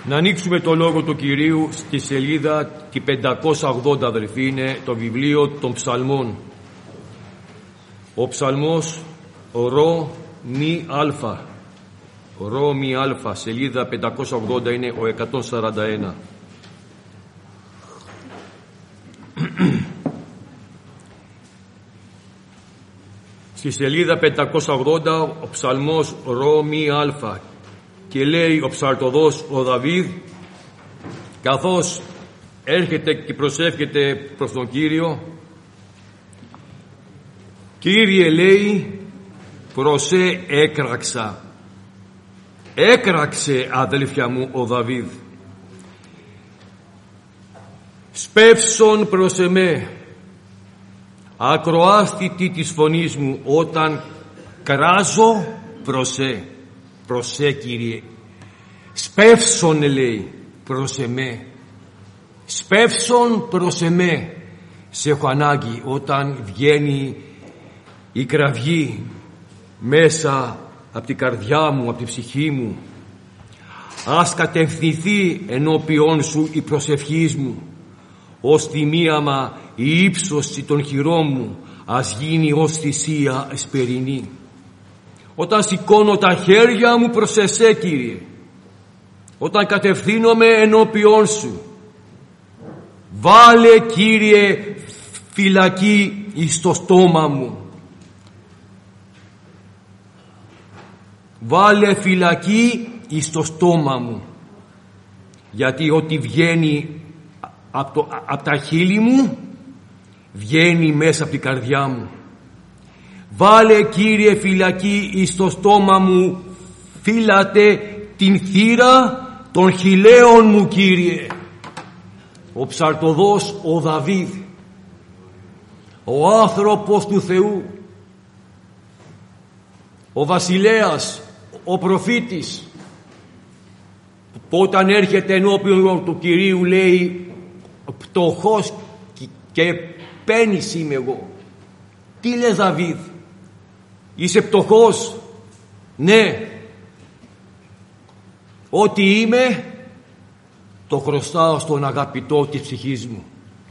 Να ανοίξουμε το λόγο του Κυρίου στη σελίδα τη 580, αδελφοί, είναι το βιβλίο των Ψαλμών. Ο ψαλμός ρο μη αλφα. Ρο μη αλφα, σελίδα 580 είναι ο 141. Στη σελίδα 580 ο ψαλμός ρο μη αλφα, και λέει ο ψαλτοδός ο Δαβίδ, καθώς έρχεται και προσεύχεται προς τον Κύριο: Κύριε, λέει, προσέ έκραξα. Έκραξε, αδέλφια μου, ο Δαβίδ. Σπεύσον προς εμέ, ακροάστητη της φωνής μου, όταν κράζω προσέ. Προσέ, Κύριε. Σπεύσον, λέει, προς εμέ. Σπεύσον προς εμέ. Σε έχω ανάγκη όταν βγαίνει η κραυγή μέσα από την καρδιά μου, από την ψυχή μου. Ας κατευθυνθεί ενώπιόν σου η προσευχή μου, ως τιμίαμα η ύψωση των χειρών μου, ας γίνει ως θυσία εσπερινή. Όταν σηκώνω τα χέρια μου προς εσέ, Κύριε, όταν κατευθύνομαι ενώπιόν σου, βάλε, Κύριε, φυλακή εις το στόμα μου. Βάλε φυλακή εις το στόμα μου, γιατί ό,τι βγαίνει από τα χείλη μου βγαίνει μέσα από την καρδιά μου. Βάλε, Κύριε, φυλακή εις το στόμα μου, φύλατε την θύρα των χειλαίων μου, Κύριε. Ο ψαλτοδός ο Δαβίδ, ο άνθρωπος του Θεού, ο βασιλέας, ο προφήτης, που όταν έρχεται ενώπιον του Κυρίου λέει: πτωχός και πένης είμαι εγώ. Τι λες, Δαβίδ, είσαι πτωχός? Ναι, ό,τι είμαι το χρωστάω στον αγαπητό της ψυχής μου.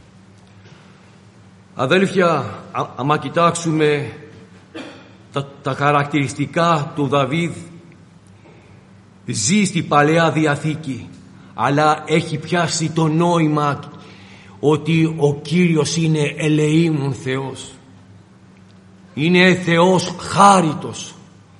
Αδέλφια, άμα κοιτάξουμε τα χαρακτηριστικά του Δαβίδ, ζει στη Παλαιά Διαθήκη, αλλά έχει πιάσει το νόημα ότι ο Κύριος είναι ελεήμων Θεός. Είναι Θεός χάριτος.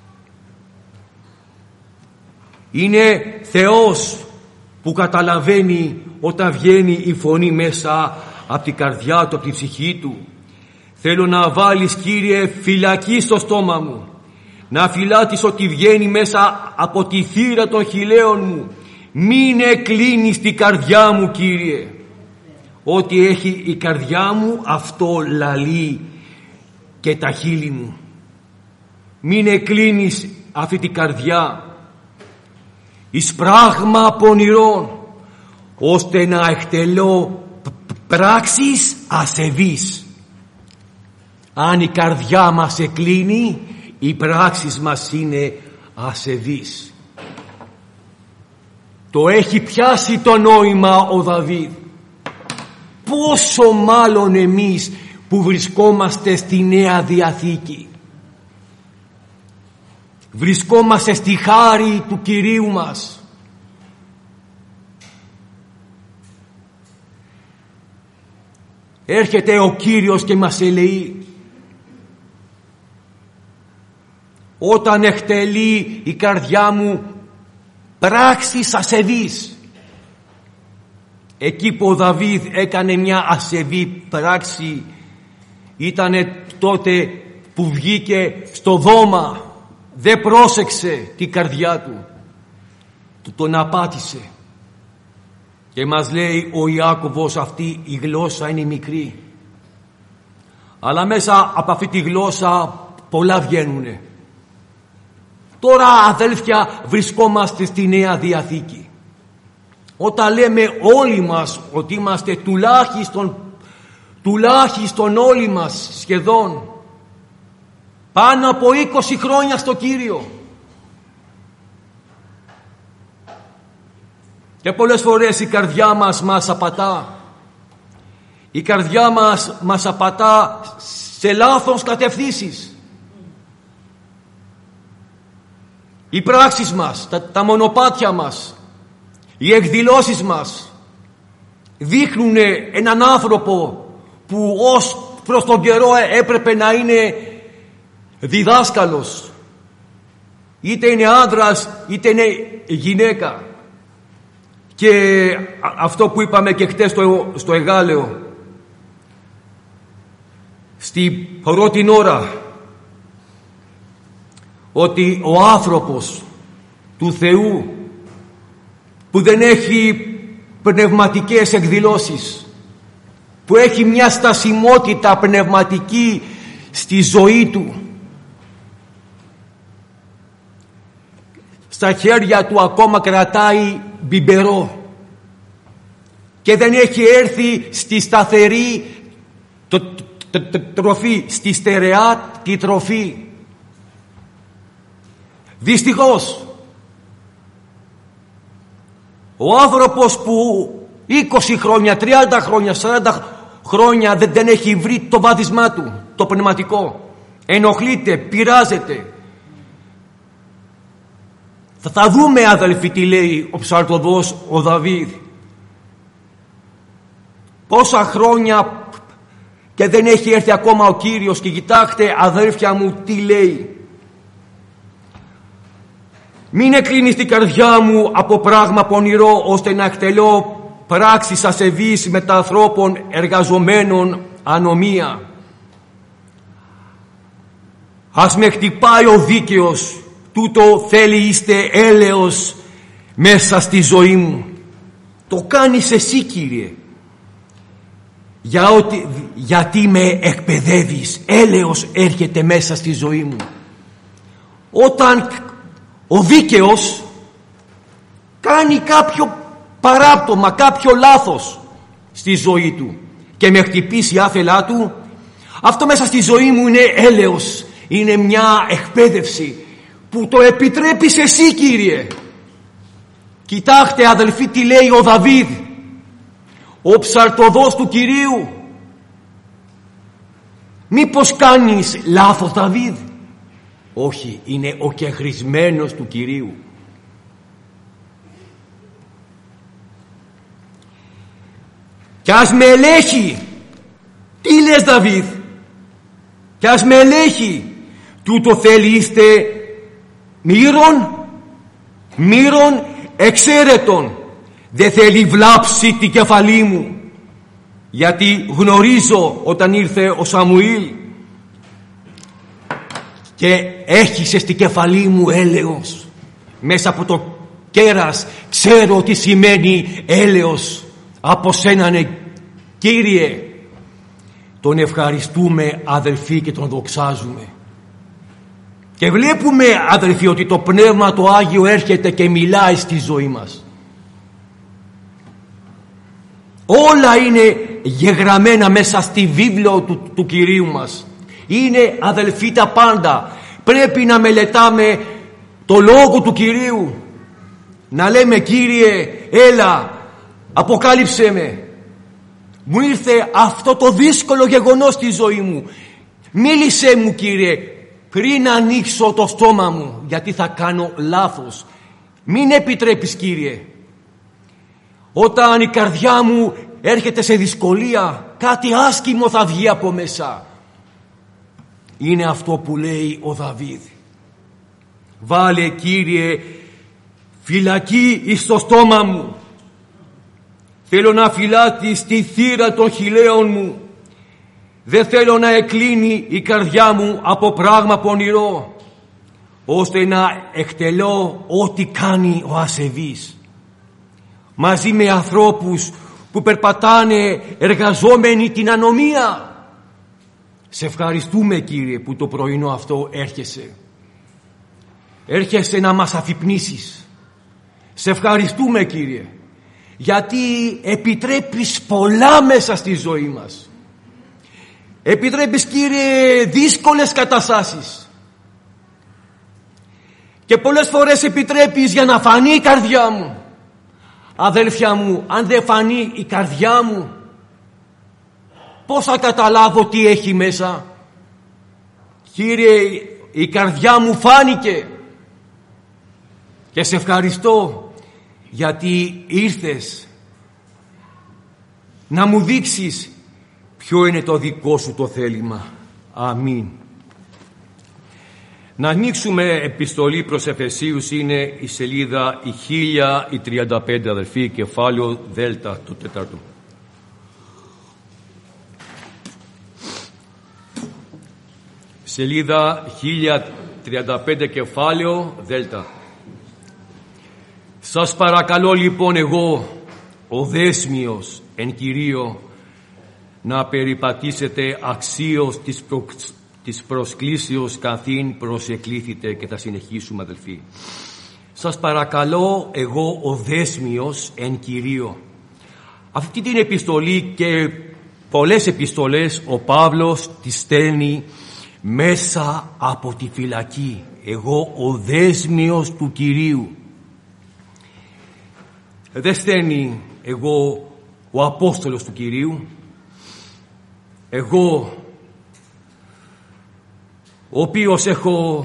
Είναι Θεός που καταλαβαίνει όταν βγαίνει η φωνή μέσα από την καρδιά του, από την ψυχή του. Θέλω να βάλεις, Κύριε, φυλακή στο στόμα μου, να φυλάτεις ότι βγαίνει μέσα από τη θύρα των χειλαίων μου. Μην εκλίνεις την καρδιά μου, Κύριε. Ό,τι έχει η καρδιά μου, αυτό λαλεί και τα χείλη μου. Μην εκλίνεις αυτή την καρδιά εις πράγμα πονηρών, ώστε να εκτελώ πράξεις ασεβείς. Αν η καρδιά μας εκλίνει, οι πράξεις μας είναι ασεβείς. Το έχει πιάσει το νόημα ο Δαβίδ. Πόσο μάλλον εμείς που βρισκόμαστε στη Νέα Διαθήκη. Βρισκόμαστε στη χάρη του Κυρίου μας. Έρχεται ο Κύριος και μας ελεεί. Όταν εκτελεί η καρδιά μου πράξεις ασεβείς. Εκεί που ο Δαβίδ έκανε μια ασεβή πράξη, ήτανε τότε που βγήκε στο δώμα. Δεν πρόσεξε την καρδιά του, τον απάτησε. Και μας λέει ο Ιάκωβος, αυτή η γλώσσα είναι μικρή, αλλά μέσα από αυτή τη γλώσσα πολλά βγαίνουνε. Τώρα, αδέλφια, βρισκόμαστε στη Νέα Διαθήκη. Όταν λέμε όλοι μας ότι είμαστε τουλάχιστον όλοι μας σχεδόν πάνω από 20 χρόνια στο Κύριο, Και πολλές φορές η καρδιά μας απατά. Η καρδιά μας απατά σε λάθος κατευθύνσεις. Οι πράξεις μας, τα μονοπάτια μας, οι εκδηλώσεις μας δείχνουν έναν άνθρωπο που ως προς τον καιρό έπρεπε να είναι διδάσκαλος, είτε είναι άντρας είτε είναι γυναίκα. Και αυτό που είπαμε και χτες στο Εγάλεο, στην πρώτη ώρα, ότι ο άνθρωπος του Θεού που δεν έχει πνευματικές εκδηλώσεις, που έχει μια στασιμότητα πνευματική στη ζωή του, στα χέρια του ακόμα κρατάει μπιμπερό και δεν έχει έρθει στη σταθερή τροφή, στη στερεά τη τροφή. Δυστυχώς ο άνθρωπος που 20 χρόνια, 30 χρόνια, 40 χρόνια δεν έχει βρει το βάδισμά του, το πνευματικό, ενοχλείται, πειράζεται. Θα δούμε, αδελφοί, τι λέει ο ψαλτοδός ο Δαβίδ. Πόσα χρόνια και δεν έχει έρθει ακόμα ο Κύριος, και κοιτάξτε, αδέλφια μου, τι λέει. Μην εκκλίνεις την καρδιά μου από πράγμα πονηρό, ώστε να εκτελώ πράξεις ασεβείς μετα ανθρώπων εργαζομένων ανομία. Ας με χτυπάει ο δίκαιος, τούτο θέλει είστε έλεος μέσα στη ζωή μου. Το κάνεις εσύ, Κύριε, γιατί με εκπαιδεύεις. Έλεος έρχεται μέσα στη ζωή μου όταν ο δίκαιος κάνει κάποιο παράπτωμα, κάποιο λάθος στη ζωή του και με χτυπήσει άθελά του. Αυτό μέσα στη ζωή μου είναι έλεος, είναι μια εκπαίδευση που το επιτρέπεις εσύ, Κύριε. Κοιτάξτε, αδελφοί, τι λέει ο Δαβίδ, ο ψαλτοδός του Κυρίου. Μήπως κάνεις λάθος, Δαβίδ? Όχι, είναι ο κεχρισμένος του Κυρίου. Κι ας με ελέγχει, τι λες, Δαβίδ? Κι ας με ελέγχει, τούτο θέλει είστε μύρον εξαίρετον. Δεν θέλει βλάψει την κεφαλή μου, γιατί γνωρίζω όταν ήρθε ο Σαμουήλ και έχισε στην κεφαλή μου έλεος. Μέσα από το κέρας ξέρω τι σημαίνει έλεος. Από σένανε, Κύριε. Τον ευχαριστούμε, αδελφοί, και τον δοξάζουμε. Και βλέπουμε, αδελφοί, ότι το Πνεύμα το Άγιο έρχεται και μιλάει στη ζωή μας. Όλα είναι γεγραμμένα μέσα στη βίβλο του Κυρίου μας. Είναι, αδελφοί, τα πάντα. Πρέπει να μελετάμε το Λόγο του Κυρίου. Να λέμε, Κύριε, έλα, αποκάλυψε με. Μου ήρθε αυτό το δύσκολο γεγονός στη ζωή μου. Μίλησέ μου, Κύριε, πριν ανοίξω το στόμα μου, γιατί θα κάνω λάθος. Μην επιτρέπεις, Κύριε. Όταν η καρδιά μου έρχεται σε δυσκολία, κάτι άσχημο θα βγει από μέσα. Είναι αυτό που λέει ο Δαβίδ. Βάλε, Κύριε, φυλακή εις το στόμα μου. Θέλω να φυλάτει στη θύρα των χειλαίων μου. Δεν θέλω να εκλίνει η καρδιά μου από πράγμα πονηρό, ώστε να εκτελώ ό,τι κάνει ο ασεβής. Μαζί με ανθρώπους που περπατάνε εργαζόμενοι την ανομία. Σε ευχαριστούμε, Κύριε, που το πρωινό αυτό έρχεσαι. Έρχεσαι να μας αφυπνήσεις. Σε ευχαριστούμε, Κύριε, γιατί επιτρέπεις πολλά μέσα στη ζωή μας. Επιτρέπεις, Κύριε, δύσκολες καταστάσεις. Και πολλές φορές επιτρέπεις για να φανεί η καρδιά μου. Αδέλφια μου, αν δεν φανεί η καρδιά μου, πώς θα καταλάβω τι έχει μέσα? Κύριε, η καρδιά μου φάνηκε και σε ευχαριστώ γιατί ήρθες να μου δείξεις ποιο είναι το δικό σου το θέλημα. Αμήν. Να ανοίξουμε επιστολή προς Εφεσίους, είναι η σελίδα η 1035, αδελφοί, κεφάλαιο Δέλτα, το 4. Σελίδα 1035, κεφάλαιο Δέλτα. Σας παρακαλώ λοιπόν εγώ, ο Δέσμιος εν Κυρίω, να περιπατήσετε αξίως της προσκλήσεως καθήν προσεκλήθητε. Και θα συνεχίσουμε, αδελφοί. Σας παρακαλώ εγώ, ο Δέσμιος εν Κυρίω. Αυτή την επιστολή και πολλές επιστολές ο Παύλος τις στέλνει μέσα από τη φυλακή. Εγώ, ο Δέσμιος του Κυρίου. Δεν στέλνει εγώ, ο Απόστολος του Κυρίου. Εγώ, ο οποίος έχω,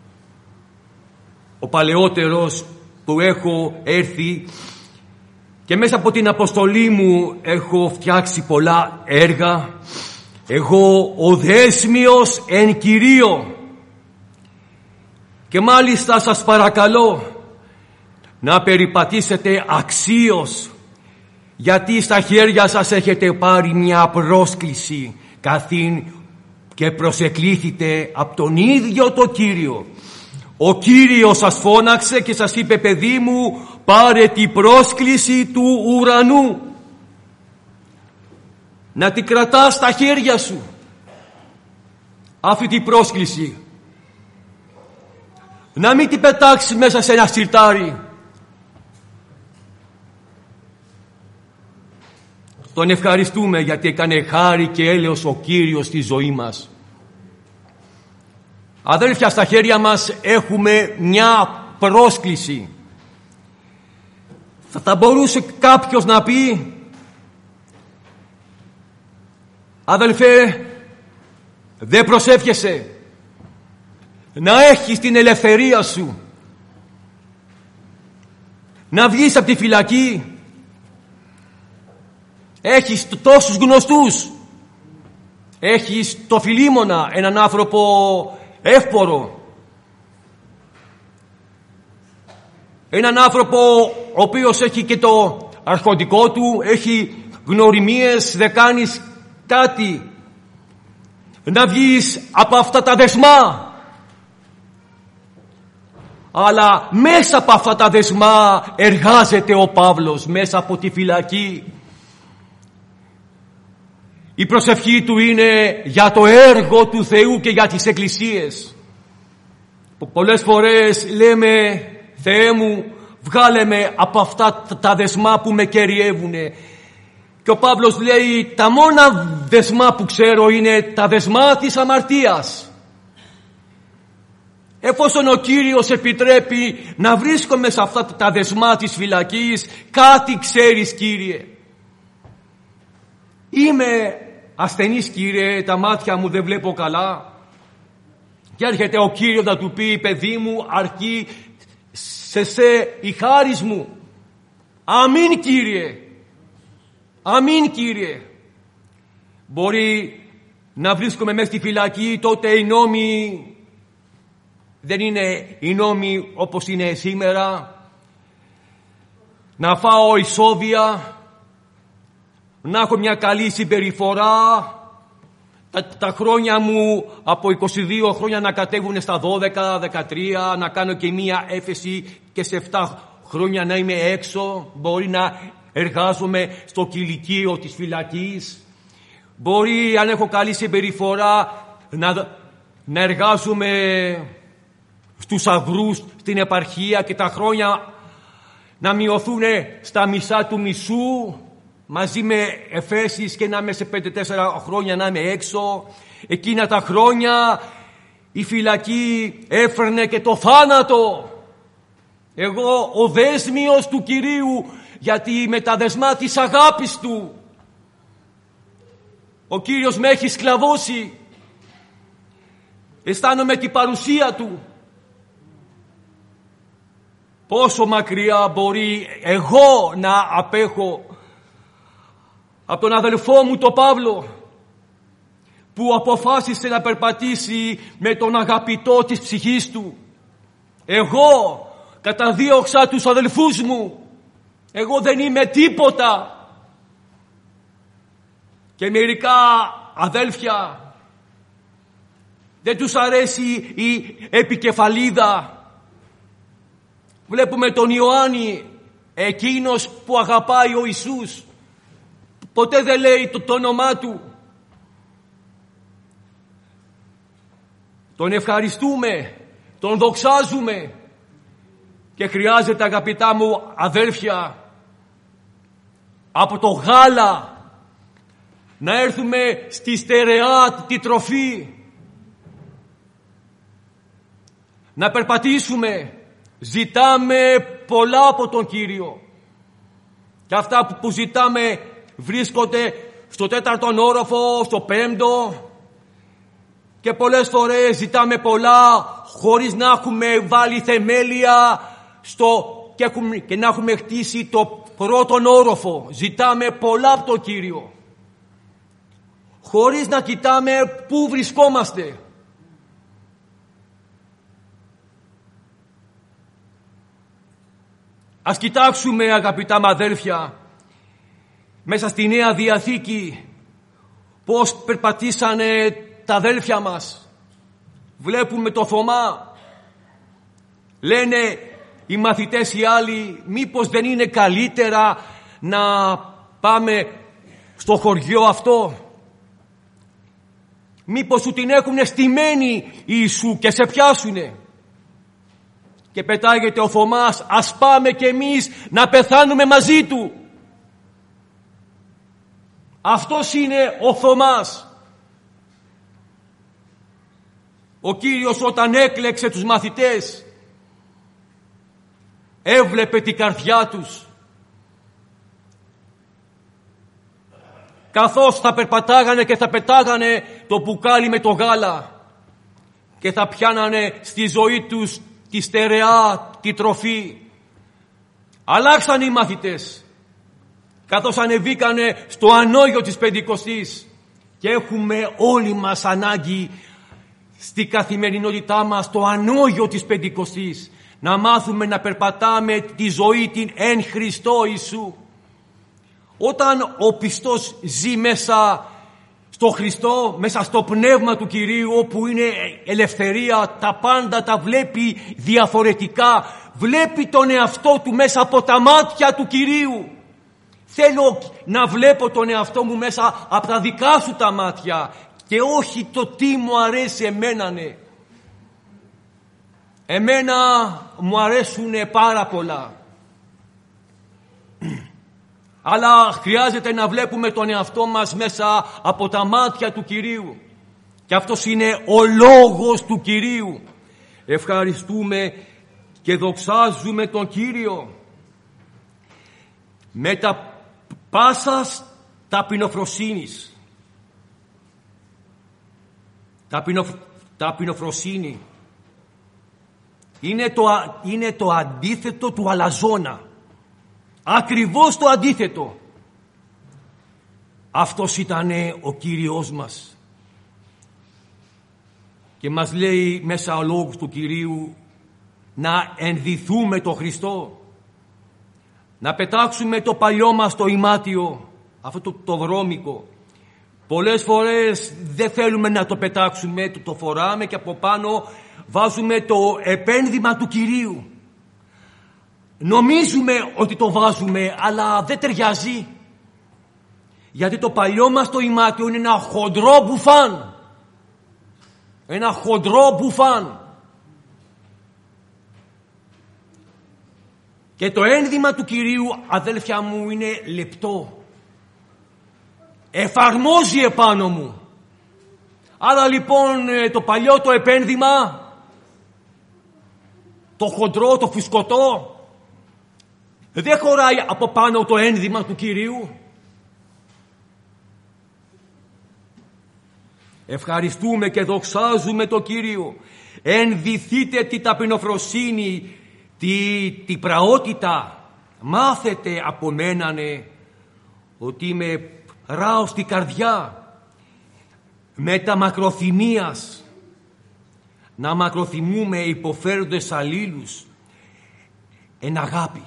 ο παλαιότερος που έχω έρθει και μέσα από την αποστολή μου έχω φτιάξει πολλά έργα. Εγώ, ο Δέσμιος εν Κυρίω. Και μάλιστα σας παρακαλώ να περιπατήσετε αξίως, γιατί στα χέρια σας έχετε πάρει μια πρόσκληση καθήν και προσεκλήθητε από τον ίδιο το Κύριο. Ο Κύριος σας φώναξε και σας είπε, παιδί μου, πάρε την πρόσκληση του ουρανού. Να την κρατάς στα χέρια σου αυτή την πρόσκληση. Να μην την πετάξεις μέσα σε ένα σιρτάρι. Τον ευχαριστούμε γιατί έκανε χάρη και έλεος ο Κύριος στη ζωή μας. Αδέλφια, στα χέρια μας έχουμε μια πρόσκληση. Θα μπορούσε κάποιος να πει, αδελφέ, δεν προσεύχεσαι να έχεις την ελευθερία σου, να βγεις από τη φυλακή? Έχεις τόσους γνωστούς. Έχεις το Φιλίμωνα, έναν άνθρωπο εύπορο, έναν άνθρωπο ο οποίος έχει και το αρχοντικό του, έχει γνωριμίες, δεν κάνεις κάτι. Να βγεις από αυτά τα δεσμά. Αλλά μέσα από αυτά τα δεσμά εργάζεται ο Παύλος, μέσα από τη φυλακή. Η προσευχή του είναι για το έργο του Θεού και για τις εκκλησίες. Πολλές φορές λέμε, Θεέ μου, βγάλε με από αυτά τα δεσμά που με κυριεύουνε. Και ο Παύλος λέει, τα μόνα δεσμά που ξέρω είναι τα δεσμά της αμαρτίας. Εφόσον ο Κύριος επιτρέπει να βρίσκομαι σε αυτά τα δεσμά της φυλακής, κάτι ξέρεις, Κύριε. Είμαι ασθενής, Κύριε, τα μάτια μου δεν βλέπω καλά. Και έρχεται ο Κύριος να του πει, παιδί μου, αρκεί σε η χάρις μου. Αμήν, Κύριε. Αμήν, Κύριε. Μπορεί να βρίσκομαι μέσα στη φυλακή, τότε οι νόμοι δεν είναι οι νόμοι όπως είναι σήμερα. Να φάω ισόβια, να έχω μια καλή συμπεριφορά, τα χρόνια μου από 22 χρόνια να κατέβουν στα 12, 13, να κάνω και μια έφεση και σε 7 χρόνια να είμαι έξω. Μπορεί να εργάζομαι στο κηλικείο της φυλακής. Μπορεί, αν έχω καλή συμπεριφορά, να εργάζομαι στους αγρούς στην επαρχία και τα χρόνια να μειωθούν στα μισά του μισού, μαζί με εφέσεις, και να είμαι σε 5-4 χρόνια να είμαι έξω. Εκείνα τα χρόνια η φυλακή έφερνε και το θάνατο. Εγώ, ο Δέσμιος του Κυρίου, γιατί με τα δεσμά της αγάπης Του ο Κύριος με έχει σκλαβώσει. Αισθάνομαι την παρουσία Του. Πόσο μακριά μπορεί εγώ να απέχω από τον αδελφό μου τον Παύλο, που αποφάσισε να περπατήσει με τον αγαπητό της ψυχής του. Εγώ καταδίωξα τους αδελφούς μου. Εγώ δεν είμαι τίποτα. Και μερικά αδέλφια δεν τους αρέσει η επικεφαλίδα. Βλέπουμε τον Ιωάννη, εκείνος που αγαπάει ο Ιησούς. Ποτέ δεν λέει το όνομά Του. Τον ευχαριστούμε, τον δοξάζουμε. Και χρειάζεται, αγαπητά μου αδέλφια, από το γάλα να έρθουμε στη στερεά τη τροφή. Να περπατήσουμε. Ζητάμε πολλά από τον Κύριο. Και αυτά που ζητάμε βρίσκονται στο 4ο όροφο, στο 5ο. Και πολλές φορές ζητάμε πολλά χωρίς να έχουμε βάλει θεμέλια και να έχουμε χτίσει το 1ο όροφο. Ζητάμε πολλά από τον Κύριο, χωρίς να κοιτάμε πού βρισκόμαστε. Ας κοιτάξουμε, αγαπητά μου αδέλφια, μέσα στη Νέα Διαθήκη πώς περπατήσανε τα αδέλφια μας. Βλέπουμε το Θωμά. Λένε οι μαθητές οι άλλοι, μήπως δεν είναι καλύτερα να πάμε στο χωριό αυτό? Μήπως σου την έχουν στημένη Ιησού και σε πιάσουνε? Και πετάγεται ο Θωμάς, ας πάμε κι εμείς να πεθάνουμε μαζί Του. Αυτός είναι ο Θωμάς. Ο Κύριος όταν έκλεξε τους μαθητές, έβλεπε την καρδιά τους. Καθώς θα περπατάγανε και θα πετάγανε το μπουκάλι με το γάλα και θα πιάνανε στη ζωή τους τη στερεά, τη τροφή. Αλλάξαν οι μαθητές καθώς ανεβήκανε στο ανώγιο της Πεντηκοστής, και έχουμε όλοι μας ανάγκη στη καθημερινότητά μας το ανώγιο της Πεντηκοστής, να μάθουμε να περπατάμε τη ζωή την εν Χριστώ Ιησού. Όταν ο πιστός ζει μέσα στο Χριστό, μέσα στο πνεύμα του Κυρίου, όπου είναι ελευθερία, τα πάντα τα βλέπει διαφορετικά. Βλέπει τον εαυτό του μέσα από τα μάτια του Κυρίου. Θέλω να βλέπω τον εαυτό μου μέσα από τα δικά σου τα μάτια και όχι το τι μου αρέσει εμένα. Εμένα μου αρέσουν πάρα πολλά. Αλλά χρειάζεται να βλέπουμε τον εαυτό μας μέσα από τα μάτια του Κυρίου. Και αυτός είναι ο λόγος του Κυρίου. Ευχαριστούμε και δοξάζουμε τον Κύριο. Με τα πάσας ταπεινοφροσύνης. Ταπεινοφροσύνη είναι το αντίθετο του αλαζόνα. Ακριβώς το αντίθετο. Αυτός ήταν ο Κύριος μας. Και μας λέει μέσα ο λόγος του Κυρίου να ενδυθούμε το Χριστό. Να πετάξουμε το παλιό μας το ημάτιο, αυτό το βρώμικο. Πολλές φορές δεν θέλουμε να το πετάξουμε, το φοράμε και από πάνω βάζουμε το επένδυμα του Κυρίου. Νομίζουμε ότι το βάζουμε, αλλά δεν ταιριάζει. Γιατί το παλιό μας το ημάτιο είναι ένα χοντρό μπουφάν. Ένα χοντρό μπουφάν. Και το ένδυμα του Κυρίου, αδέλφια μου, είναι λεπτό. Εφαρμόζει επάνω μου. Άρα λοιπόν το παλιό το επένδυμα, το χοντρό, το φουσκωτό, Δεν χωράει από πάνω το ένδυμα του Κυρίου. Ευχαριστούμε και δοξάζουμε το Κύριο. Ενδυθείτε τη ταπεινοφροσύνη, τη πραότητα. Μάθετε από μένανε ότι είμαι ράω στη καρδιά, με τα μακροθυμίας, να μακροθυμούμε υποφέροντες αλλήλους εν αγάπη.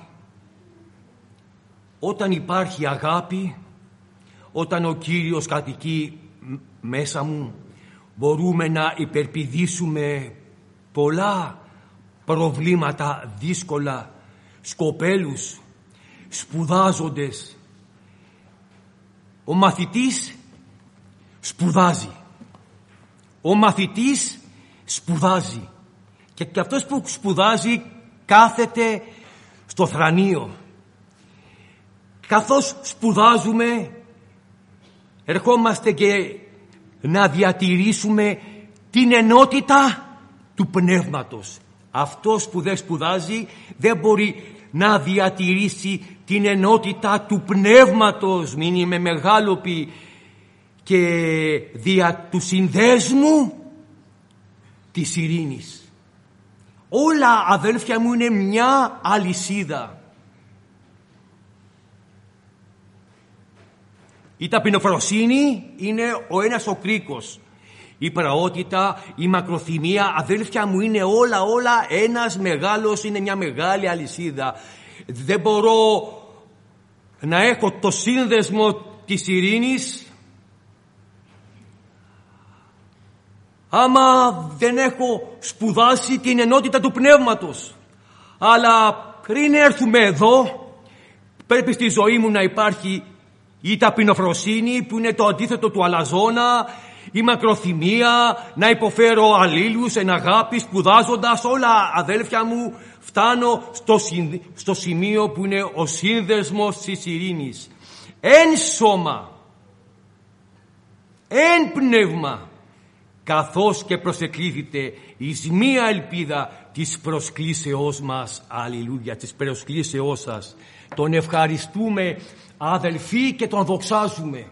Όταν υπάρχει αγάπη, όταν ο Κύριος κατοικεί μέσα μου, μπορούμε να υπερπηδήσουμε πολλά προβλήματα δύσκολα, σκοπέλους, σπουδάζοντες. Ο μαθητής σπουδάζει. Ο μαθητής σπουδάζει. Και αυτός που σπουδάζει κάθεται στο θρανείο. Καθώς σπουδάζουμε, ερχόμαστε και να διατηρήσουμε την ενότητα του πνεύματος. Αυτός που δεν σπουδάζει δεν μπορεί να διατηρήσει την ενότητα του πνεύματος. Μην είμαι μεγάλοπη και δια του συνδέσμου της ειρήνης. Όλα, αδέλφια μου, είναι μια αλυσίδα. Η ταπεινοφροσύνη είναι ο ένας ο κρίκος. Η πραότητα, η μακροθυμία, αδέλφια μου, είναι όλα ένας μεγάλος, είναι μια μεγάλη αλυσίδα. Δεν μπορώ να έχω το σύνδεσμο της ειρήνης άμα δεν έχω σπουδάσει την ενότητα του πνεύματος. Αλλά πριν έρθουμε εδώ, πρέπει στη ζωή μου να υπάρχει η ταπεινοφροσύνη, που είναι το αντίθετο του αλαζόνα, η μακροθυμία, να υποφέρω αλλήλους εν αγάπη, σπουδάζοντας. Όλα, αδέλφια μου, φτάνω στο σημείο που είναι ο σύνδεσμος της ειρήνης. Εν σώμα, εν πνεύμα, καθώς και προσεκλήθητε εις μία ελπίδα της προσκλήσεώς μας. Αλληλούια, της προσκλήσεώς σας. Τον ευχαριστούμε, αδελφοί, και τον δοξάζουμε.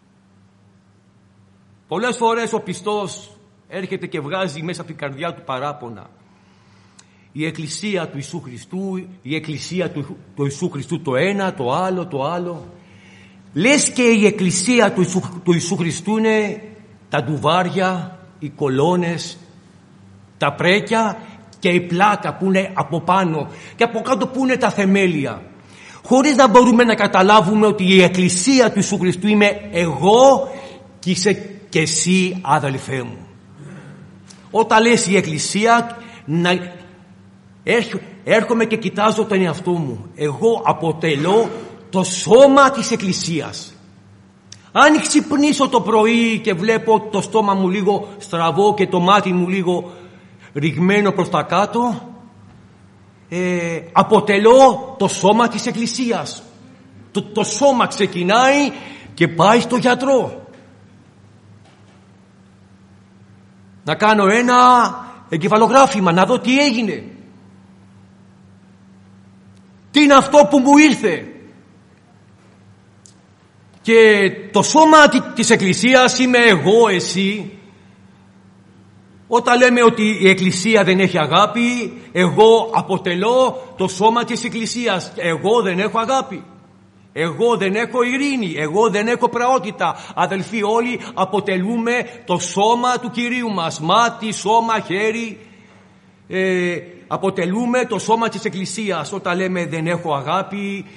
Πολλές φορές ο πιστός έρχεται και βγάζει μέσα από την καρδιά του παράπονα. Η εκκλησία του Ιησού Χριστού, η εκκλησία του Ιησού Χριστού, το ένα, το άλλο. Λες και η εκκλησία του Ιησού Χριστού είναι τα ντουβάρια, οι κολόνες, τα πρέκια και η πλάκα που είναι από πάνω, και από κάτω που είναι τα θεμέλια. Χωρίς να μπορούμε να καταλάβουμε ότι η εκκλησία του Ιησού Χριστού είμαι εγώ και είσαι και εσύ, αδελφέ μου. Όταν λες η εκκλησία, έρχομαι και κοιτάζω τον εαυτό μου. Εγώ αποτελώ το σώμα της εκκλησίας. Αν ξυπνήσω το πρωί και βλέπω το στόμα μου λίγο στραβό και το μάτι μου λίγο ριγμένο προς τα κάτω, αποτελώ το σώμα της εκκλησίας. Το σώμα ξεκινάει και πάει στο γιατρό. Να κάνω ένα εγκεφαλογράφημα, να δω τι έγινε. Τι είναι αυτό που μου ήρθε. Και το σώμα της εκκλησίας είμαι εγώ, εσύ. Όταν λέμε ότι η εκκλησία δεν έχει αγάπη, εγώ αποτελώ το σώμα της εκκλησίας. Εγώ δεν έχω αγάπη. Εγώ δεν έχω ειρήνη. Εγώ δεν έχω πραότητα. Αδελφοί, όλοι αποτελούμε το σώμα του Κυρίου μας. Μάτι, σώμα, χέρι. Αποτελούμε το σώμα της εκκλησίας. Όταν λέμε δεν έχω αγάπη,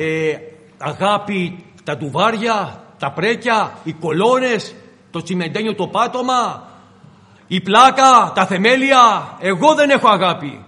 αγάπη τα ντουβάρια, τα πρέκια, οι κολόνες, το τσιμεντένιο το πάτωμα, η πλάκα, τα θεμέλια. Εγώ δεν έχω αγάπη.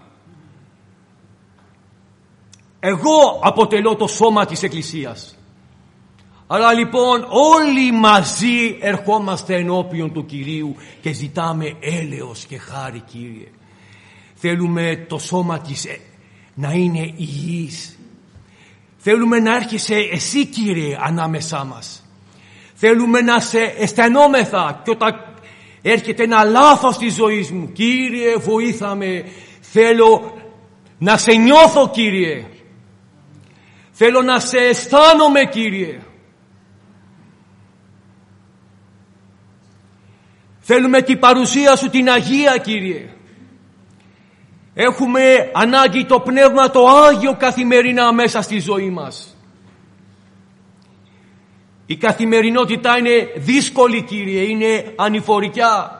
Εγώ αποτελώ το σώμα της εκκλησίας. Άρα λοιπόν όλοι μαζί ερχόμαστε ενώπιον του Κυρίου και ζητάμε έλεος και χάρη, Κύριε. Θέλουμε το σώμα της να είναι υγιής. Θέλουμε να έρχεσαι εσύ, Κύριε, ανάμεσά μας. Θέλουμε να σε αισθανόμεθα, και όταν έρχεται ένα λάθος στη ζωή μου, Κύριε, βοήθαμε. Θέλω να σε νιώθω, Κύριε. Θέλω να σε αισθάνομαι, Κύριε. Θέλουμε την παρουσία Σου την Αγία, Κύριε. Έχουμε ανάγκη το Πνεύμα το Άγιο καθημερινά μέσα στη ζωή μας. Η καθημερινότητα είναι δύσκολη, Κύριε, είναι ανηφορικιά.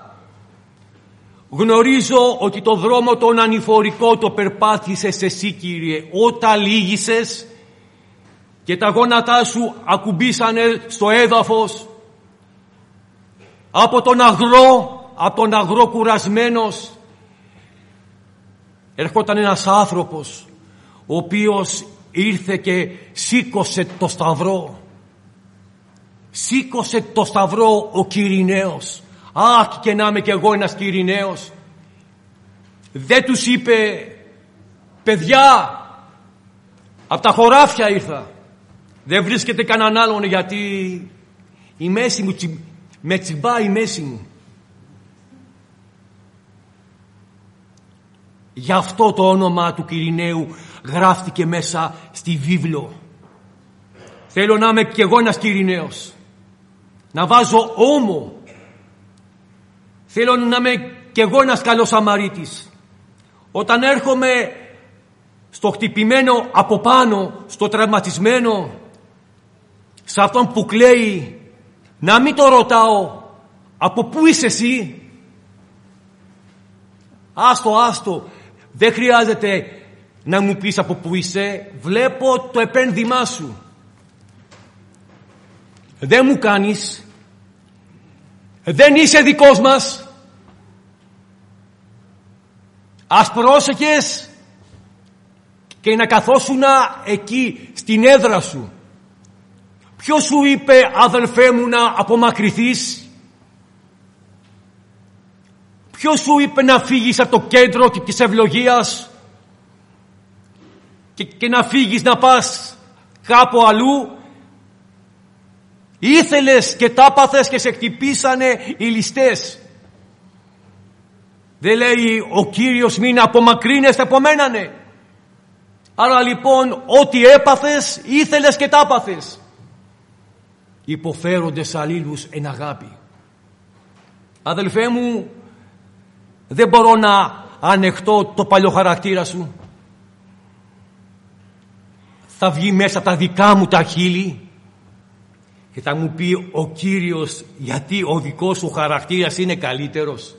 Γνωρίζω ότι το δρόμο τον ανηφορικό το περπάτησες εσύ, Κύριε, όταν λύγησες και τα γόνατά Σου ακουμπήσανε στο έδαφος. Από τον αγρό κουρασμένος ερχόταν ένας άνθρωπος ο οποίος ήρθε και σήκωσε το σταυρό. Σήκωσε το σταυρό ο Κυριναίος. Αχ, και να είμαι κι εγώ ένας Κυριναίος. Δεν τους είπε, παιδιά, από τα χωράφια ήρθα. Δεν βρίσκεται κανέναν άλλον, γιατί η μέση μου με τσιμπάει η μέση μου. Γι' αυτό το όνομα του Κυριναίου γράφτηκε μέσα στη βίβλο. Θέλω να είμαι κι εγώ ένας Κυριναίος. Να βάζω ώμο. Θέλω να είμαι κι εγώ ένας καλός Σαμαρίτης. Όταν έρχομαι στο χτυπημένο από πάνω, στο τραυματισμένο, σε αυτόν που κλαίει, να μην το ρωτάω, από πού είσαι εσύ? Άστο, δεν χρειάζεται να μου πεις από πού είσαι, βλέπω το επένδυμά σου. Δεν μου κάνεις, δεν είσαι δικός μας. Ας πρόσεχες και να καθόσουνα εκεί στην έδρα σου. Ποιος σου είπε, αδελφέ μου, να απομακρυθείς? Ποιος σου είπε να φύγεις από το κέντρο της ευλογίας και να φύγεις να πας κάπου αλλού? Ήθελες και τα πάθες και σε χτυπήσανε οι ληστές. Δεν λέει ο Κύριος μην απομακρύνεστε από μένα, ναι. Άρα λοιπόν ό,τι έπαθες ήθελες και τα πάθες. Υποφέροντες αλλήλους εν αγάπη. Αδελφέ μου, δεν μπορώ να ανεχτώ το παλιό χαρακτήρα σου. Θα βγει μέσα από τα δικά μου τα χείλη και θα μου πει ο Κύριος, γιατί ο δικός σου χαρακτήρας είναι καλύτερος.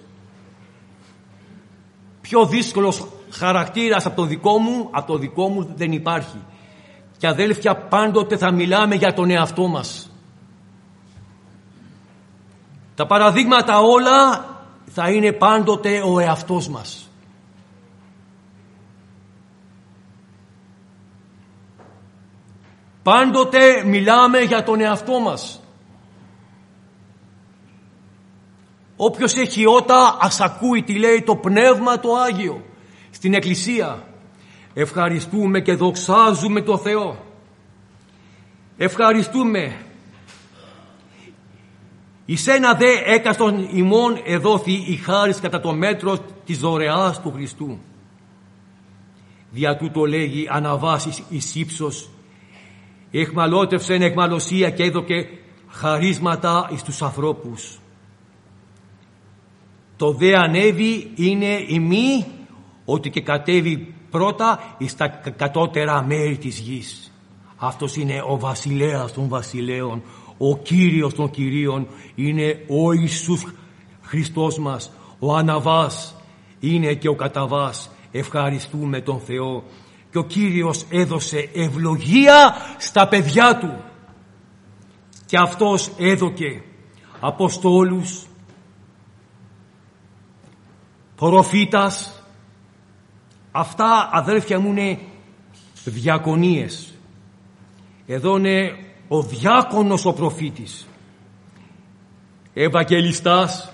Πιο δύσκολος χαρακτήρας από το δικό μου δεν υπάρχει. Και αδέλφια, πάντοτε θα μιλάμε για τον εαυτό μας. Τα παραδείγματα όλα θα είναι πάντοτε ο εαυτός μας. Πάντοτε μιλάμε για τον εαυτό μας. Όποιος έχει ότα ας ακούει τι λέει το Πνεύμα το Άγιο στην Εκκλησία. Ευχαριστούμε και δοξάζουμε το Θεό. Ευχαριστούμε. Εις ένα δε έκαστον ημών εδόθη η χάρις κατά το μέτρο της δωρεάς του Χριστού. Δια τούτο λέγει αναβάσεις εις ύψος, εχμαλώτευσεν εκμαλωσία και έδωκε χαρίσματα εις τους ανθρώπους. Το δε ανέβη είναι ημί ότι και κατέβη πρώτα εις τα κατώτερα μέρη της γης. Αυτός είναι ο βασιλέας των βασιλέων, ο Κύριος των Κυρίων, είναι ο Ιησούς Χριστός μας, ο Αναβάς είναι και ο Καταβάς. Ευχαριστούμε τον Θεό. Και ο Κύριος έδωσε ευλογία στα παιδιά Του. Και Αυτός έδωκε Αποστόλους, προφήτας. Αυτά, αδέρφια μου, είναι διακονίες. Εδώ είναι ο διάκονος ο προφήτης, ευαγγελιστάς.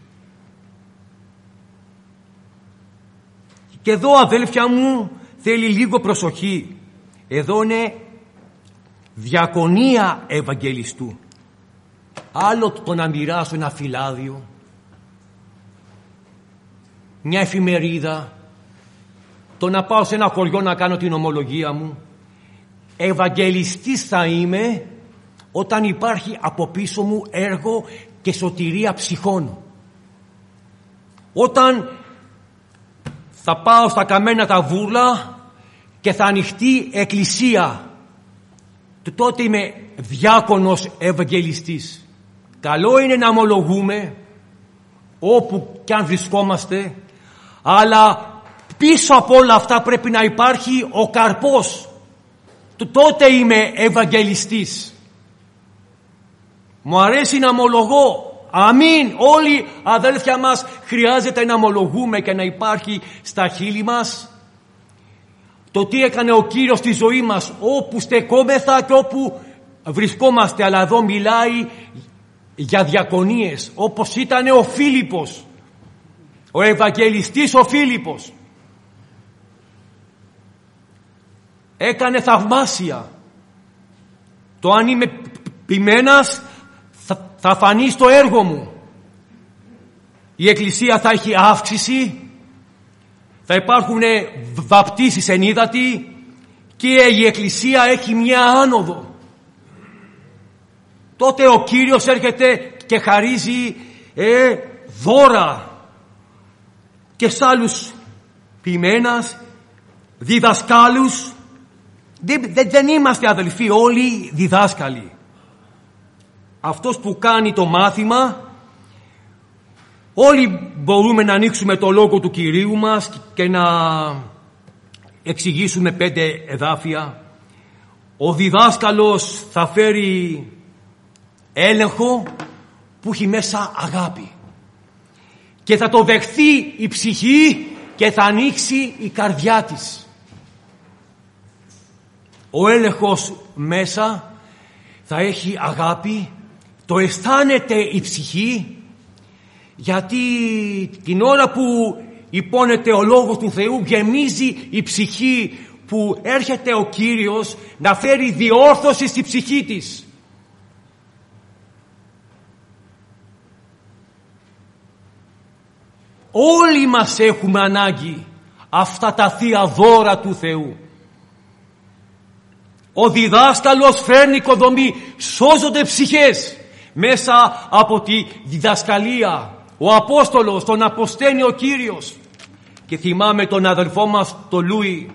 Και εδώ, αδέλφια μου, θέλει λίγο προσοχή. Εδώ είναι διακονία ευαγγελιστού. Άλλο το να μοιράσω ένα φυλάδιο, μια εφημερίδα, το να πάω σε ένα χωριό να κάνω την ομολογία μου. Ευαγγελιστής θα είμαι όταν υπάρχει από πίσω μου έργο και σωτηρία ψυχών. Όταν θα πάω στα καμένα τα βούρλα και θα ανοιχτεί εκκλησία, τότε είμαι διάκονος ευαγγελιστής. Καλό είναι να ομολογούμε όπου κι αν βρισκόμαστε, αλλά πίσω από όλα αυτά πρέπει να υπάρχει ο καρπός. Τότε είμαι ευαγγελιστής. Μου αρέσει να ομολογώ. Αμήν. Όλοι αδέλφια μας χρειάζεται να ομολογούμε και να υπάρχει στα χείλη μας το τι έκανε ο Κύριος στη ζωή μας, όπου στεκόμεθα και όπου βρισκόμαστε. Αλλά εδώ μιλάει για διακονίες, όπως ήταν ο Φίλιππος, ο Ευαγγελιστής ο Φίλιππος. Έκανε θαυμάσια. Το αν είμαι ποιμένας θα φανεί στο έργο μου. Η Εκκλησία θα έχει αύξηση, θα υπάρχουν βαπτίσεις εν ύδατη και η Εκκλησία έχει μια άνοδο. Τότε ο Κύριος έρχεται και χαρίζει δώρα και σ' άλλους ποιμένας, διδασκάλους. Δεν είμαστε αδελφοί όλοι διδάσκαλοι. Αυτός που κάνει το μάθημα, όλοι μπορούμε να ανοίξουμε το λόγο του Κυρίου μας και να εξηγήσουμε 5 εδάφια. Ο διδάσκαλος θα φέρει έλεγχο που έχει μέσα αγάπη και θα το δεχθεί η ψυχή και θα ανοίξει η καρδιά της. Ο έλεγχος μέσα θα έχει αγάπη, το αισθάνεται η ψυχή, γιατί την ώρα που υπόνεται ο Λόγος του Θεού γεμίζει η ψυχή, που έρχεται ο Κύριος να φέρει διόρθωση στη ψυχή της. Όλοι μας έχουμε ανάγκη αυτά τα θεία δώρα του Θεού. Ο διδάσκαλος φέρνει οικοδομή, σώζονται ψυχές μέσα από τη διδασκαλία. Ο Απόστολος τον αποσταίνει ο Κύριος. Και θυμάμαι τον αδελφό μας τον Λούι.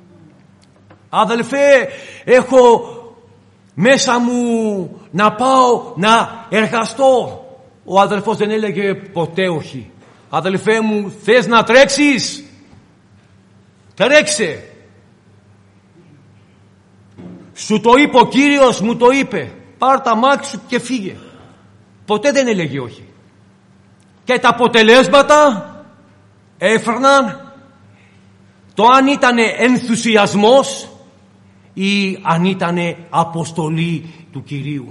Αδελφέ, έχω μέσα μου να πάω να εργαστώ. Ο αδελφός δεν έλεγε ποτέ όχι. Αδελφέ μου, θες να τρέξεις? Τρέξε. Σου το είπε ο Κύριος, μου το είπε. Πάρ' τα μάξι σου και φύγε. Ποτέ δεν έλεγε όχι. Και τα αποτελέσματα έφερναν το αν ήταν ενθουσιασμός ή αν ήταν αποστολή του Κυρίου.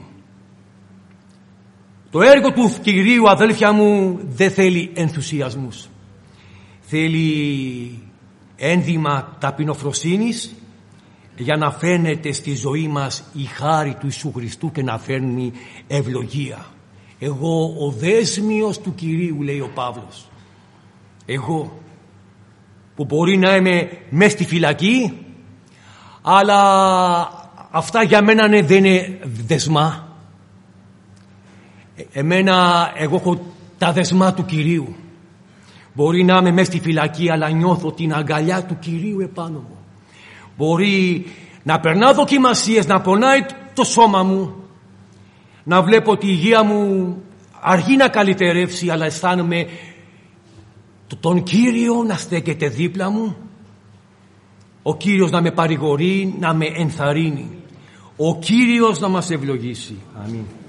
Το έργο του Κυρίου, αδέλφια μου, δεν θέλει ενθουσιασμούς. Θέλει ένδυμα ταπεινοφροσύνης για να φαίνεται στη ζωή μας η χάρη του Ιησού Χριστού και να φέρνει ευλογία. Εγώ ο δέσμιος του Κυρίου, λέει ο Παύλος. Εγώ που μπορεί να είμαι μες στη φυλακή, αλλά αυτά για μένα δεν είναι δεσμά. Εγώ έχω τα δεσμά του Κυρίου. Μπορεί να είμαι μες στη φυλακή, αλλά νιώθω την αγκαλιά του Κυρίου επάνω μου. Μπορεί να περνάω δοκιμασίες, να πονάει το σώμα μου, να βλέπω ότι η υγεία μου αργεί να καλυτερεύσει, αλλά αισθάνομαι τον Κύριο να στέκεται δίπλα μου, ο Κύριος να με παρηγορεί, να με ενθαρρύνει, ο Κύριος να μας ευλογήσει. Αμήν.